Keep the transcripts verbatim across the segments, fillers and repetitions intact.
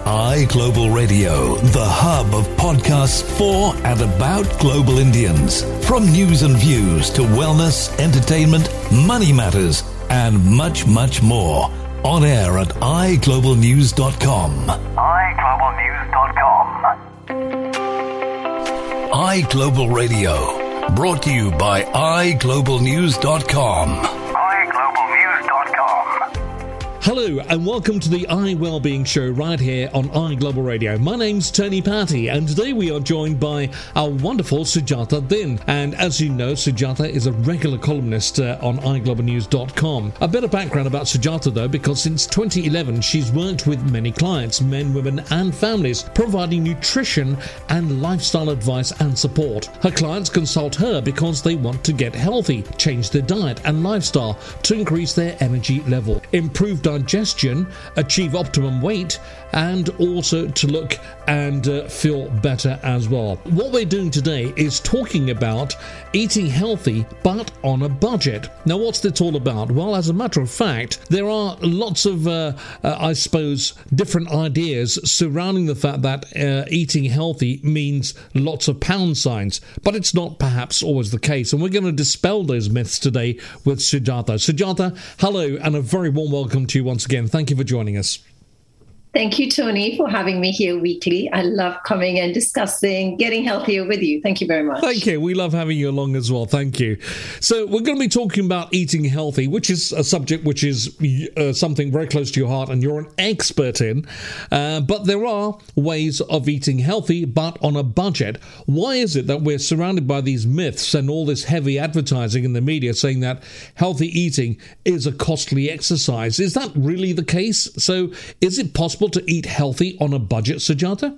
iGlobal Radio, the hub of podcasts for and about global Indians. From news and views to wellness, entertainment, money matters, and much, much more. On air at i global news dot com. i global news dot com. iGlobal Radio, brought to you by i global news dot com. i global news dot com. Hello and welcome to the iWellbeing Show right here on iGlobal Radio. My name's Tony Patty and today we are joined by our wonderful Sujata Din. And as you know, Sujata is a regular columnist uh, on i global news dot com. A bit of background about Sujata though, because since twenty eleven she's worked with many clients, men, women and families, providing nutrition and lifestyle advice and support. Her clients consult her because they want to get healthy, change their diet and lifestyle to increase their energy level, improve digestion, achieve optimum weight, and also to look and uh, feel better as well. What we're doing today is talking about eating healthy but on a budget. Now, what's this all about? Well, as a matter of fact, there are lots of, uh, uh, I suppose, different ideas surrounding the fact that uh, eating healthy means lots of pound signs, but it's not perhaps always the case. And we're going to dispel those myths today with Sujata. Sujata, hello, and a very warm welcome to you once again. Thank you for joining us. Thank you, Tony, for having me here weekly. I love coming and discussing getting healthier with you. Thank you very much. Thank you. We love having you along as well. Thank you. So we're going to be talking about eating healthy, which is a subject which is uh, something very close to your heart and you're an expert in. Uh, but there are ways of eating healthy, but on a budget. Why is it that we're surrounded by these myths and all this heavy advertising in the media saying that healthy eating is a costly exercise? Is that really the case? So is it possible to eat healthy on a budget, Sujata?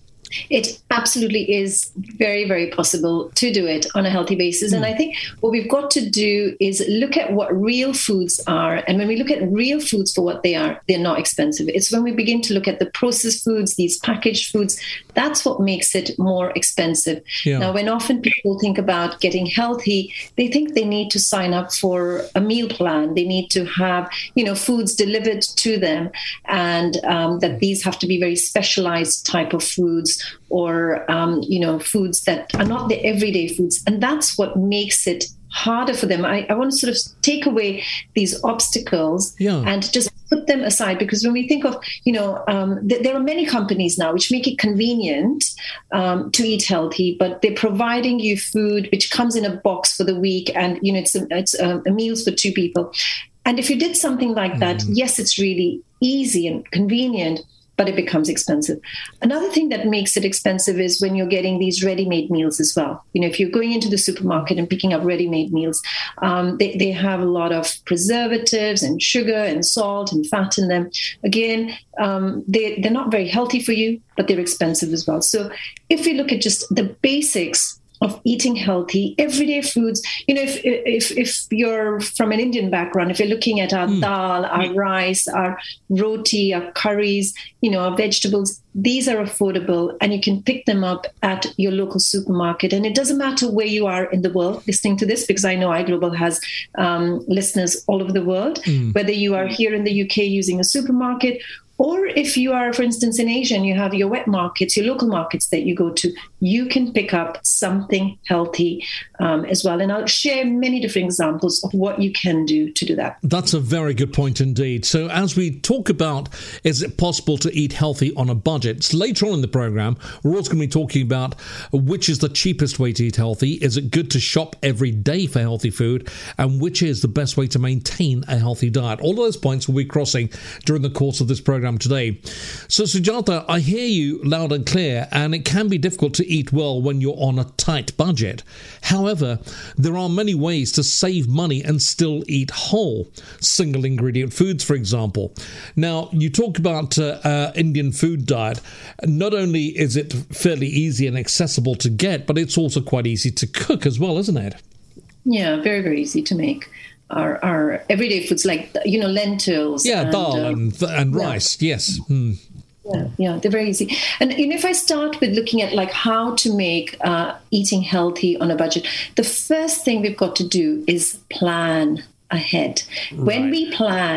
It absolutely is very, very possible to do it on a healthy basis. Mm. And I think what we've got to do is look at what real foods are. And when we look at real foods for what they are, they're not expensive. It's when we begin to look at the processed foods, these packaged foods, that's what makes it more expensive. Yeah. Now, when often people think about getting healthy, they think they need to sign up for a meal plan. They need to have, you know, foods delivered to them, and um, that these have to be very specialized type of foods, or, um, you know, foods that are not the everyday foods. And that's what makes it harder for them. I, I want to sort of take away these obstacles yeah. and just put them aside, because when we think of, you know, um, th- there are many companies now which make it convenient um, to eat healthy, but they're providing you food which comes in a box for the week, and, you know, it's a, it's a, a meals for two people. And if you did something like mm. that, yes, it's really easy and convenient, but it becomes expensive. Another thing that makes it expensive is when you're getting these ready-made meals as well. You know, if you're going into the supermarket and picking up ready-made meals, um, they, they have a lot of preservatives and sugar and salt and fat in them. Again, um, they, they're not very healthy for you, but they're expensive as well. So if we look at just the basics of eating healthy, everyday foods, you know, if if if you're from an Indian background, if you're looking at our mm. dal, our mm. rice, our roti, our curries, you know, our vegetables, these are affordable and you can pick them up at your local supermarket. And it doesn't matter where you are in the world listening to this, because I know iGlobal has um, listeners all over the world, mm. whether you are here in the U K using a supermarket, or if you are, for instance, in Asia and you have your wet markets, your local markets that you go to, you can pick up something healthy um, as well. And I'll share many different examples of what you can do to do that. That's a very good point indeed. So as we talk about, is it possible to eat healthy on a budget? Later on in the program, we're also going to be talking about which is the cheapest way to eat healthy. Is it good to shop every day for healthy food? And which is the best way to maintain a healthy diet? All of those points will be crossing during the course of this program today. So Sujata, I hear you loud and clear, and it can be difficult to eat well when you're on a tight budget. However, there are many ways to save money and still eat whole. Single ingredient foods, for example. Now, you talk about uh, uh, Indian food diet. Not only is it fairly easy and accessible to get, but it's also quite easy to cook as well, isn't it? Yeah, very, very easy to make. Our, our everyday foods like, you know, lentils. Yeah, and, dal uh, and, and yeah. rice, yes. Mm. Yeah, yeah, they're very easy. And, you know, if I start with looking at like how to make uh, eating healthy on a budget, the first thing we've got to do is plan ahead. Right. When we plan,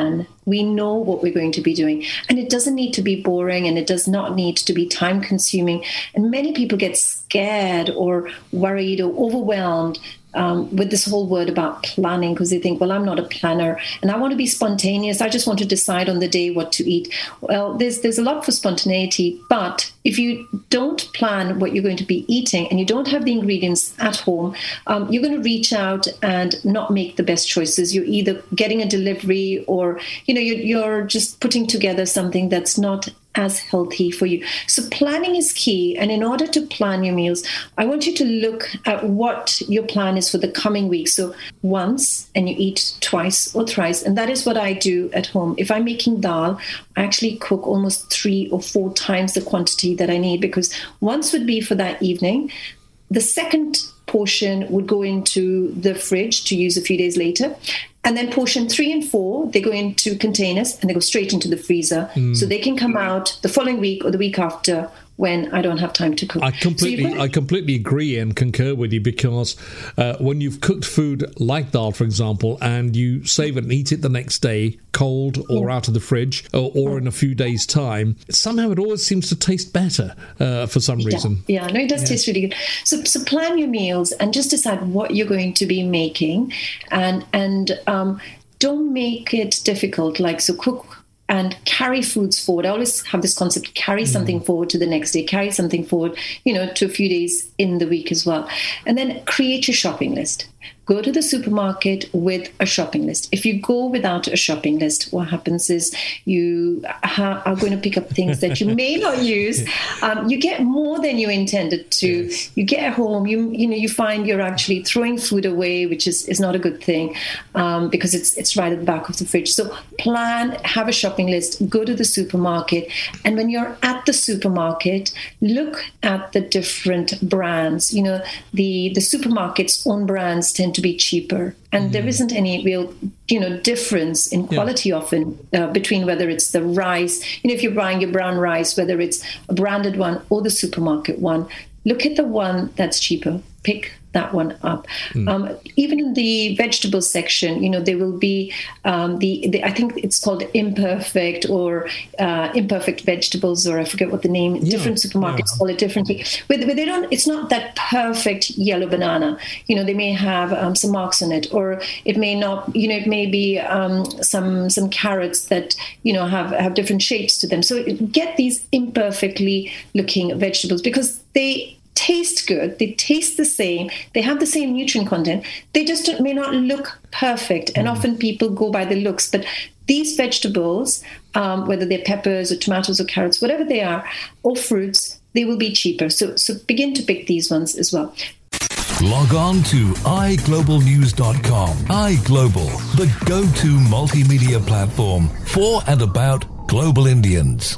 We know what we're going to be doing. And it doesn't need to be boring, and it does not need to be time consuming. And many people get scared or worried or overwhelmed Um, with this whole word about planning, because they think, well, I'm not a planner and I want to be spontaneous. I just want to decide on the day what to eat. Well, there's there's a lot for spontaneity, but if you don't plan what you're going to be eating and you don't have the ingredients at home, um, you're going to reach out and not make the best choices. You're either getting a delivery or, you know, you're, you're just putting together something that's not as healthy for you. So planning is key. And in order to plan your meals, I want you to look at what your plan is for the coming week. So once, and you eat twice or thrice. And that is what I do at home. If I'm making dal, I actually cook almost three or four times the quantity that I need, because once would be for that evening. The second portion would go into the fridge to use a few days later. And then portion three and four, they go into containers and they go straight into the freezer. Mm. So they can come out the following week or the week after when I don't have time to cook. I completely, so I completely agree and concur with you, because uh, when you've cooked food like dal, for example, and you save it and eat it the next day, cold or yeah. out of the fridge, or, or in a few days' time, somehow it always seems to taste better uh, for some reason. Yeah, yeah no, it does yeah. taste really good. So, so plan your meals and just decide what you're going to be making, and and um, don't make it difficult. Like, so cook and carry foods forward. I always have this concept, carry something mm. forward to the next day, carry something forward, you know, to a few days in the week as well. And then create your shopping list. Go to the supermarket with a shopping list. If you go without a shopping list, what happens is you ha- are going to pick up things that you may not use. Um, you get more than you intended to. Yes. You get home, you you know, you find you're actually throwing food away, which is, is not a good thing, um, because it's it's right at the back of the fridge. So plan, have a shopping list, go to the supermarket. And when you're at the supermarket, look at the different brands. You know, the, the supermarket's own brands tend to be cheaper, and mm. there isn't any real, you know, difference in quality yeah. often uh, between whether it's the rice, you know, if you're buying your brown rice, whether it's a branded one or the supermarket one. Look at the one that's cheaper. Pick that one up. Mm. Um, even in the vegetable section, you know, there will be um, the, the, I think it's called imperfect or uh, imperfect vegetables, or I forget what the name, yeah. different supermarkets yeah. call it differently. Where, where they don't, it's not that perfect yellow banana. You know, they may have um, some marks on it, or it may not, you know, it may be um, some, some carrots that, you know, have, have different shapes to them. So get these imperfectly looking vegetables, because they taste good, they taste the same, they have the same nutrient content, they just don't, may not look perfect. And mm. often people go by the looks, but these vegetables, um, whether they're peppers or tomatoes or carrots, whatever they are, or fruits, they will be cheaper. So, so begin to pick these ones as well. Log on to i global news dot com. iGlobal, the go-to multimedia platform for and about global Indians.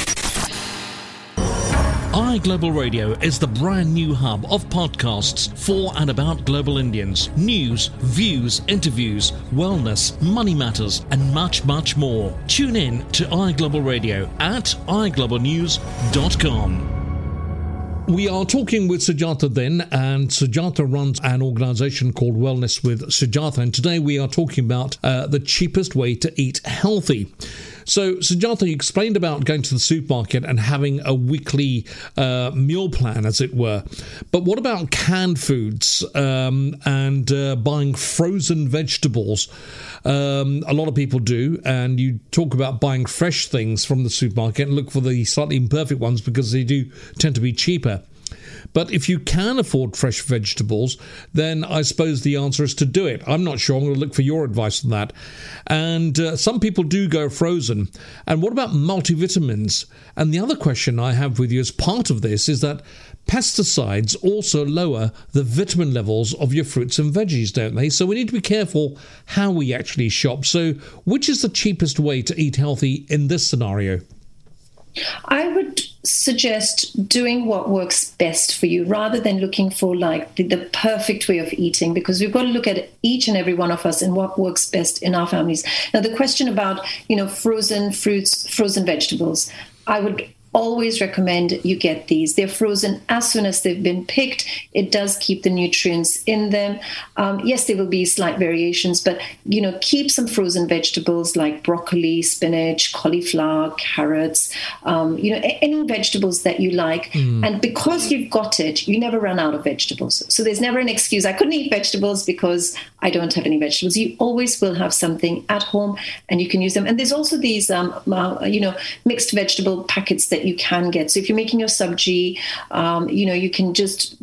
iGlobal Radio is the brand new hub of podcasts for and about global Indians. News, views, interviews, wellness, money matters, and much, much more. Tune in to iGlobal Radio at i global news dot com. We are talking with Sujatha Din, and Sujatha runs an organisation called Wellness with Sujatha, and today we are talking about uh, the cheapest way to eat healthy. So, Sujatha, you explained about going to the supermarket and having a weekly uh, meal plan, as it were. But what about canned foods um, and uh, buying frozen vegetables? Um, a lot of people do, and you talk about buying fresh things from the supermarket and look for the slightly imperfect ones because they do tend to be cheaper. But if you can afford fresh vegetables, then I suppose the answer is to do it. I'm not sure. I'm going to look for your advice on that. And uh, some people do go frozen. And what about multivitamins? And the other question I have with you as part of this is that pesticides also lower the vitamin levels of your fruits and veggies, don't they? So we need to be careful how we actually shop. So which is the cheapest way to eat healthy in this scenario? I would suggest doing what works best for you rather than looking for like the, the perfect way of eating, because we've got to look at each and every one of us and what works best in our families. Now, the question about, you know, frozen fruits, frozen vegetables, I would always recommend you get these. They're frozen as soon as they've been picked. It does keep the nutrients in them. Um, yes, there will be slight variations, but, you know, keep some frozen vegetables like broccoli, spinach, cauliflower, carrots, um, you know, a- any vegetables that you like. Mm. And because you've got it, you never run out of vegetables. So there's never an excuse. I couldn't eat vegetables because I don't have any vegetables. You always will have something at home and you can use them. And there's also these, um, uh, you know, mixed vegetable packets that you can get. So if you're making your sabji, um, you know, you can just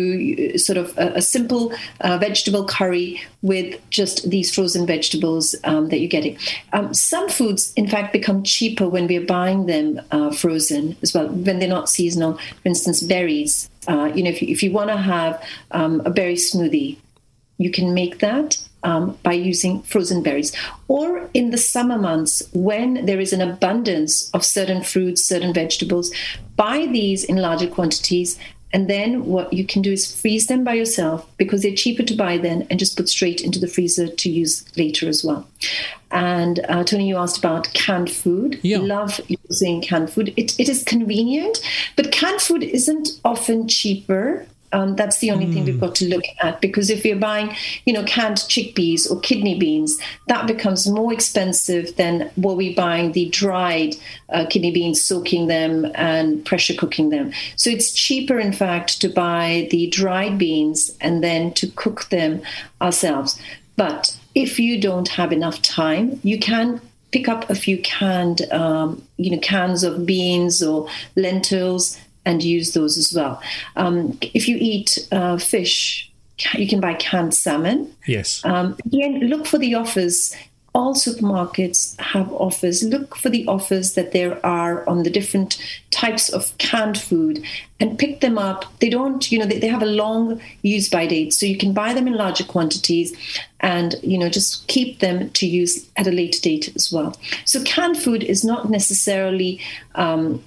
do sort of a, a simple uh, vegetable curry with just these frozen vegetables um, that you're getting. Um, some foods, in fact, become cheaper when we're buying them uh, frozen as well, when they're not seasonal. For instance, berries. Uh, you know, if you, if you want to have um, a berry smoothie, you can make that um, by using frozen berries. Or in the summer months, when there is an abundance of certain fruits, certain vegetables, buy these in larger quantities. And then what you can do is freeze them by yourself because they're cheaper to buy then, and just put straight into the freezer to use later as well. And uh, Tony, you asked about canned food. Yeah. Love using canned food. It, it is convenient, but canned food isn't often cheaper. Um, that's the only mm. thing we've got to look at, because if you're buying, you know, canned chickpeas or kidney beans, that becomes more expensive than what we're buying the dried uh, kidney beans, soaking them and pressure cooking them. So it's cheaper, in fact, to buy the dried beans and then to cook them ourselves. But if you don't have enough time, you can pick up a few canned, um, you know, cans of beans or lentils and use those as well. Um, if you eat uh, fish, you can buy canned salmon. Yes. Um, again, look for the offers. All supermarkets have offers. Look for the offers that there are on the different types of canned food and pick them up. They don't, you know, they, they have a long use by date, so you can buy them in larger quantities and, you know, just keep them to use at a later date as well. So canned food is not necessarily um,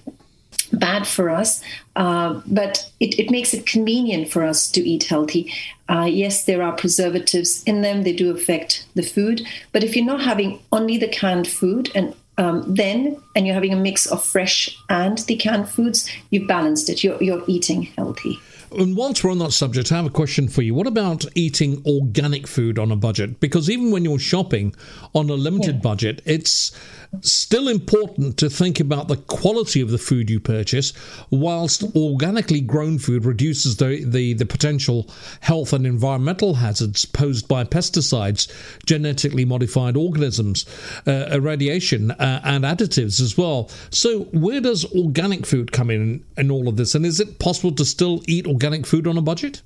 bad for us, uh, but it, it makes it convenient for us to eat healthy. Uh, yes, there are preservatives in them. They do affect the food. But if you're not having only the canned food and um, then, and you're having a mix of fresh and the canned foods, you've balanced it. You're, you're eating healthy. And whilst we're on that subject, I have a question for you. What about eating organic food on a budget? Because even when you're shopping on a limited yeah. budget, it's still important to think about the quality of the food you purchase, whilst organically grown food reduces the, the, the potential health and environmental hazards posed by pesticides, genetically modified organisms, uh, irradiation uh, and additives as well. So where does organic food come in in all of this? And is it possible to still eat organic food on a budget?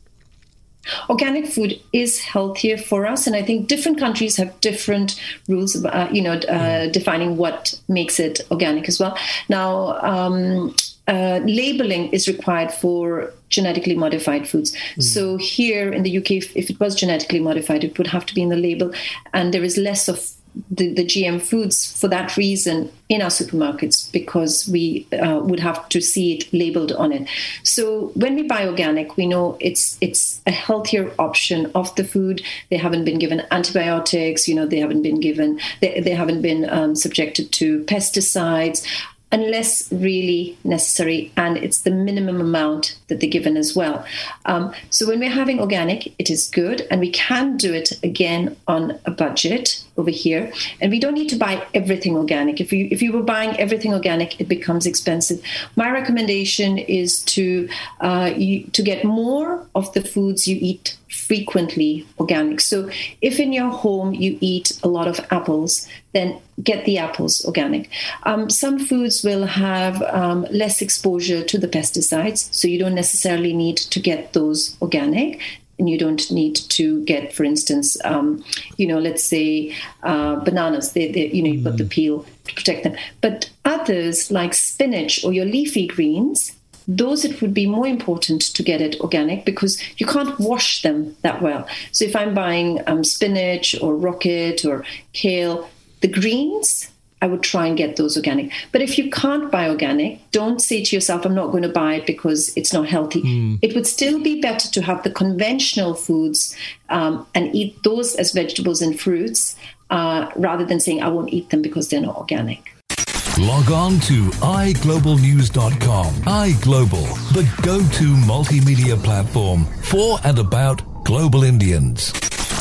Organic food is healthier for us, and I think different countries have different rules, uh, you know, uh, defining what makes it organic as well. Now, um, uh, labeling is required for genetically modified foods. Mm. So here in the U K, if, if it was genetically modified, it would have to be in the label, and there is less of the, the G M foods for that reason in our supermarkets, because we uh, would have to see it labeled on it. So when we buy organic, we know it's it's a healthier option of the food. They haven't been given antibiotics, you know, they haven't been given, they, they haven't been um, subjected to pesticides, unless really necessary, and it's the minimum amount that they're given as well. Um, so when we're having organic, it is good, and we can do it again on a budget over here, and we don't need to buy everything organic. If you if you were buying everything organic, it becomes expensive. My recommendation is to uh, you, to get more of the foods you eat frequently organic. So if in your home you eat a lot of apples, then get the apples organic. Um, some foods will have um, less exposure to the pesticides, so you don't necessarily need to get those organic. And you don't need to get, for instance, um, you know, let's say uh, bananas. They, they, you know, you've got the peel to protect them. But others, like spinach or your leafy greens, those it would be more important to get it organic, because you can't wash them that well. So if I'm buying um, spinach or rocket or kale, the greens, I would try and get those organic. But if you can't buy organic, don't say to yourself, I'm not going to buy it because it's not healthy. Mm. It would still be better to have the conventional foods um, and eat those as vegetables and fruits uh, rather than saying I won't eat them because they're not organic. Log on to i global news dot com. iGlobal, the go-to multimedia platform for and about global Indians.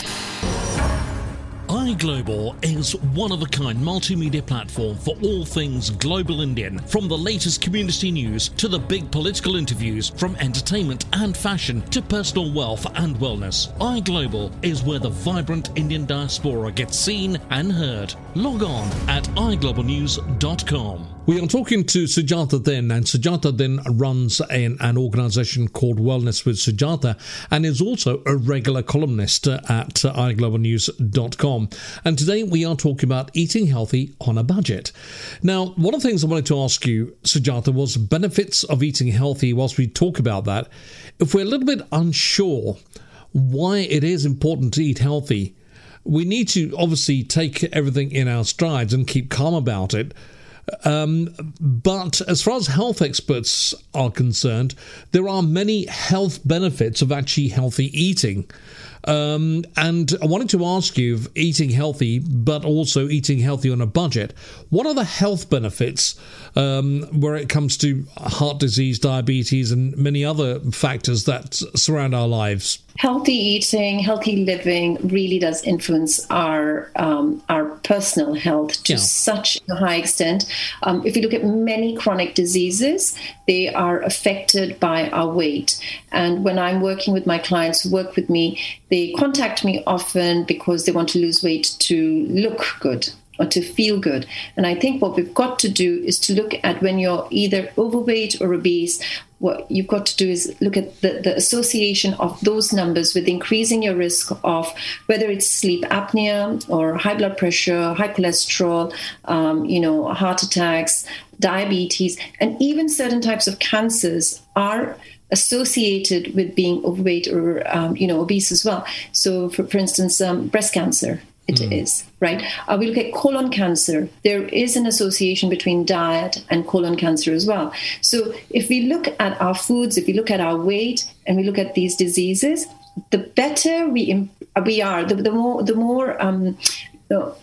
iGlobal is one-of-a-kind multimedia platform for all things global Indian, from the latest community news to the big political interviews, from entertainment and fashion to personal wealth and wellness. iGlobal is where the vibrant Indian diaspora gets seen and heard. Log on at i global news dot com. We are talking to Sujatha Then, and Sujatha Then runs an, an organisation called Wellness with Sujatha and is also a regular columnist at i global news dot com. And today we are talking about eating healthy on a budget. Now, one of the things I wanted to ask you, Sujatha, was benefits of eating healthy. Whilst we talk about that, if we're a little bit unsure why it is important to eat healthy, we need to obviously take everything in our strides and keep calm about it. Um, but as far as health experts are concerned, there are many health benefits of actually healthy eating. Um, and I wanted to ask you, of eating healthy, but also eating healthy on a budget, what are the health benefits um, where it comes to heart disease, diabetes, and many other factors that surround our lives? Healthy eating, healthy living really does influence our um, our personal health to yeah. such a high extent. Um, if you look at many chronic diseases, they are affected by our weight. And when I'm working with my clients who work with me, they contact me often because they want to lose weight to look good or to feel good. And I think what we've got to do is to look at when you're either overweight or obese, what you've got to do is look at the, the association of those numbers with increasing your risk of whether it's sleep apnea or high blood pressure, high cholesterol, um, you know, heart attacks, diabetes, and even certain types of cancers are associated with being overweight or, um, you know, obese as well. So, for, for instance, um, breast cancer. It mm. is, right? Uh, we look at colon cancer. There is an association between diet and colon cancer as well. So if we look at our foods, if we look at our weight, and we look at these diseases, the better we imp- we are, the, the more the more um, you know,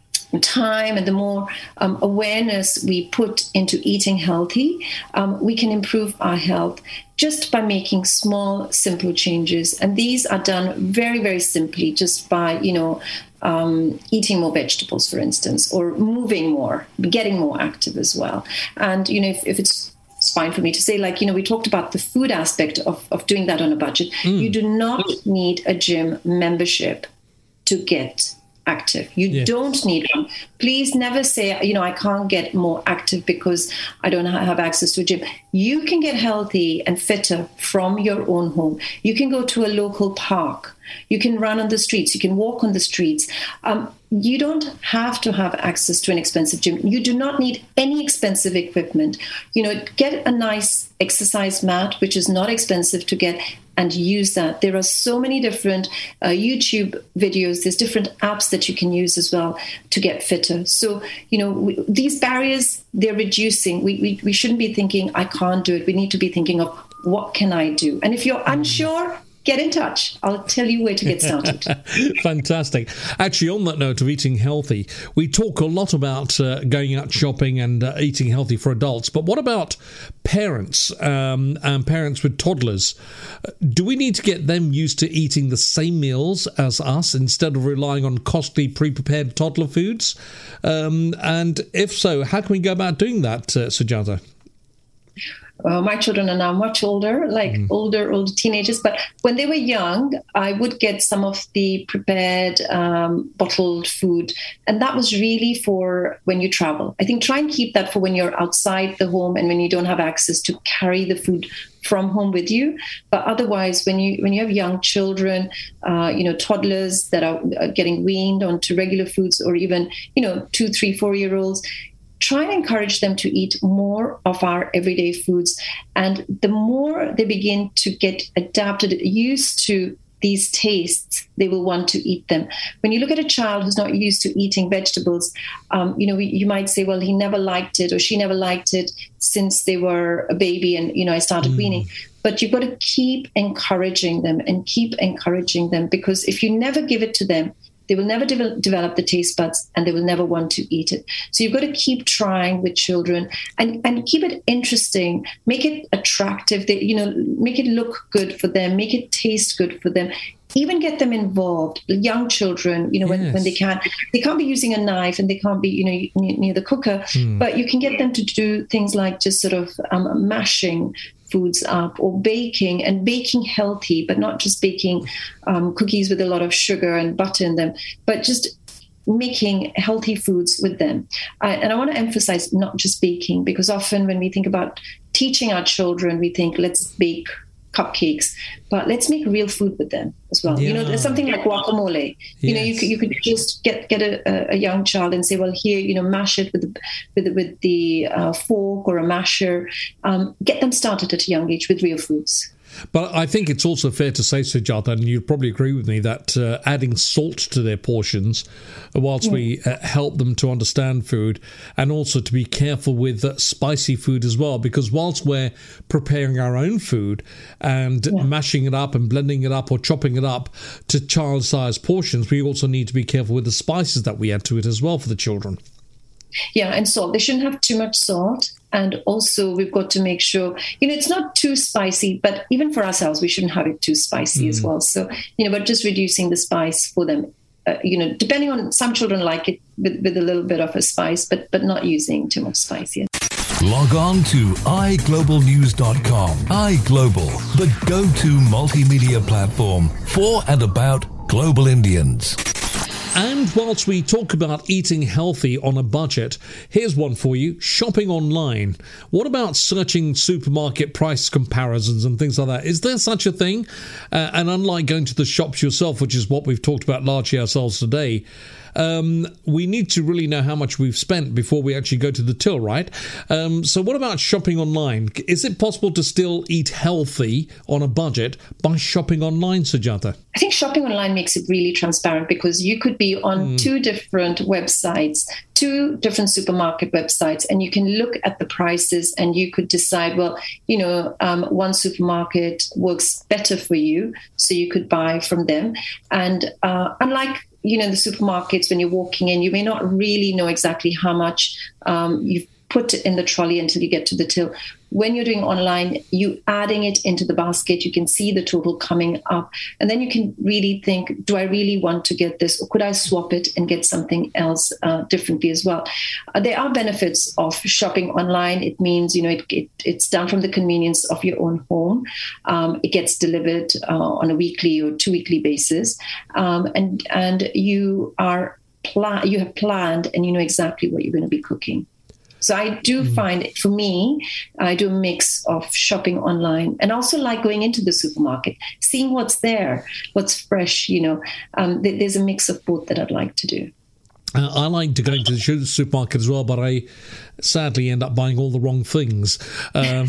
time and the more um, awareness we put into eating healthy, um, we can improve our health just by making small, simple changes. And these are done very, very simply, just by, you know, um, eating more vegetables, for instance, or moving more, getting more active as well. And, you know, if, if it's It's fine for me to say, like, you know, we talked about the food aspect of, of doing that on a budget. Mm. You do not need a gym membership to get active. You yeah. don't need one. Please never say, you know, I can't get more active because I don't have access to a gym. You can get healthy and fitter from your own home. You can go to a local park. You can run on the streets. You can walk on the streets. Um, you don't have to have access to an expensive gym. You do not need any expensive equipment. You know, get a nice exercise mat, which is not expensive to get, and use that. There are so many different uh, YouTube videos. There's different apps that you can use as well to get fitter. So, you know, we, these barriers, they're reducing. We, we we shouldn't be thinking, I can't do it. We need to be thinking of, what can I do? And if you're unsure, get in touch. I'll tell you where to get started. Fantastic. Actually, on that note of eating healthy, we talk a lot about uh, going out shopping and uh, eating healthy for adults. But what about parents um, and parents with toddlers? Do we need to get them used to eating the same meals as us instead of relying on costly pre-prepared toddler foods? Um, and if so, how can we go about doing that, uh, Sujatha? Uh, my children are now much older, like mm. older, older teenagers. But when they were young, I would get some of the prepared um, bottled food. And that was really for when you travel. I think try and keep that for when you're outside the home and when you don't have access to carry the food from home with you. But otherwise, when you when you have young children, uh, you know, toddlers that are, are getting weaned onto regular foods, or even, you know, two, three, four-year-olds, try and encourage them to eat more of our everyday foods. And the more they begin to get adapted, used to these tastes, they will want to eat them. When you look at a child who's not used to eating vegetables, um, you know, you might say, well, he never liked it or she never liked it since they were a baby and, you know, I started mm. weaning. But you've got to keep encouraging them and keep encouraging them, because if you never give it to them, they will never de- develop the taste buds, and they will never want to eat it. So you've got to keep trying with children and, and keep it interesting, make it attractive, they, you know, make it look good for them, make it taste good for them. Even get them involved, young children, you know, when, yes. when they can't, they can't be using a knife and they can't be, you know, near, near the cooker, mm. but you can get them to do things like just sort of um, mashing foods up or baking, and baking healthy, but not just baking um, cookies with a lot of sugar and butter in them, but just making healthy foods with them. Uh, and I want to emphasize not just baking, because often when we think about teaching our children, we think, let's bake cupcakes, but let's make real food with them as well. Yeah. You know, there's something like guacamole. Yes. You know, you could, you could just get get a, a young child and say, well, here, you know, mash it with the, with the, with the uh, fork or a masher. Um, get them started at a young age with real foods. But I think it's also fair to say, Sujatha, and you'd probably agree with me, that uh, adding salt to their portions, whilst yeah. we uh, help them to understand food, and also to be careful with uh, spicy food as well, because whilst we're preparing our own food and yeah. mashing it up and blending it up or chopping it up to child-sized portions, we also need to be careful with the spices that we add to it as well for the children. Yeah, and salt. They shouldn't have too much salt. And also we've got to make sure, you know, it's not too spicy, but even for ourselves, we shouldn't have it too spicy mm. as well. So, you know, but just reducing the spice for them, uh, you know, depending on, some children like it with, with a little bit of a spice, but but not using too much spice yet. Log on to i global news dot com. iGlobal, the go-to multimedia platform for and about global Indians. And whilst we talk about eating healthy on a budget, here's one for you: shopping online. What about searching supermarket price comparisons and things like that? Is there such a thing? Uh, and unlike going to the shops yourself, which is what we've talked about largely ourselves today, um, we need to really know how much we've spent before we actually go to the till, right? Um, so what about shopping online? Is it possible to still eat healthy on a budget by shopping online, Sujatha? I think shopping online makes it really transparent, because you could be on mm. two different websites, two different supermarket websites, and you can look at the prices and you could decide, well, you know, um, one supermarket works better for you, so you could buy from them. And uh, unlike, you know, the supermarkets, when you're walking in, you may not really know exactly how much um, you've put in the trolley until you get to the till. When you're doing online, you adding it into the basket, you can see the total coming up. And then you can really think, do I really want to get this? Or could I swap it and get something else uh, differently as well? Uh, there are benefits of shopping online. It means, you know, it, it, it's done from the convenience of your own home. Um, it gets delivered uh, on a weekly or two weekly basis. Um, and, and you are pla- you have planned and you know exactly what you're going to be cooking. So I do mm. find, for me, I do a mix of shopping online and also like going into the supermarket, seeing what's there, what's fresh, you know. Um, th- there's a mix of both that I'd like to do. Uh, I like to go into the supermarket as well, but I sadly end up buying all the wrong things. Um,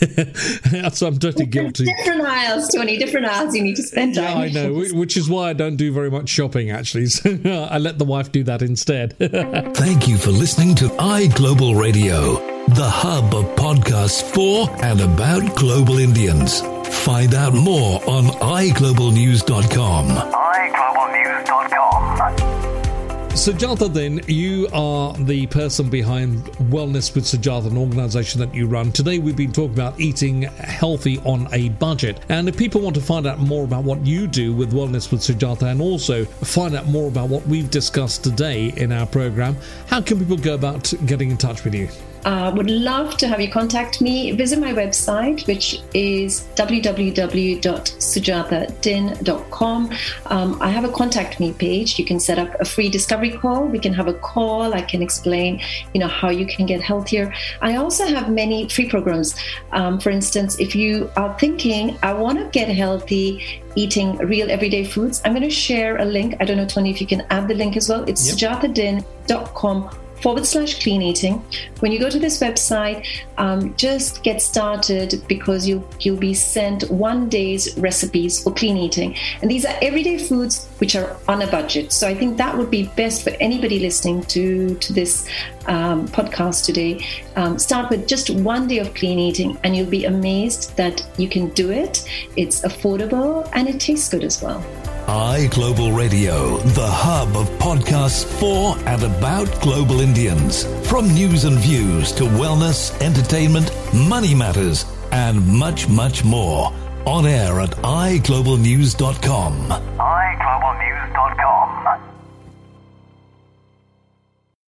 so I'm totally guilty. Different aisles, Tony, different aisles you need to spend time. Yeah, I know, which is why I don't do very much shopping, actually. So I let the wife do that instead. Thank you for listening to iGlobal Radio, the hub of podcasts for and about global Indians. Find out more on i global news dot com. i global news dot com. Sujatha, then, you are the person behind Wellness with Sujatha, an organisation that you run. Today we've been talking about eating healthy on a budget. And if people want to find out more about what you do with Wellness with Sujatha and also find out more about what we've discussed today in our programme, how can people go about getting in touch with you? Uh, would love to have you contact me. Visit my website, which is w w w dot sujatha din dot com. Um, I have a contact me page. You can set up a free discovery call. We can have a call. I can explain, you know, how you can get healthier. I also have many free programs. Um, for instance, if you are thinking, I want to get healthy, eating real everyday foods, I'm going to share a link. I don't know, Tony, if you can add the link as well. It's yep. sujatha din dot com forward slash clean eating. When you go to this website, um, just get started, because you'll, you'll be sent one day's recipes for clean eating. And these are everyday foods which are on a budget. So I think that would be best for anybody listening to, to this um, podcast today. Um, start with just one day of clean eating and you'll be amazed that you can do it. It's affordable and it tastes good as well. iGlobal Radio, the hub of podcasts for and about global Indians. From news and views to wellness, entertainment, money matters, and much, much more. On air at i global news dot com.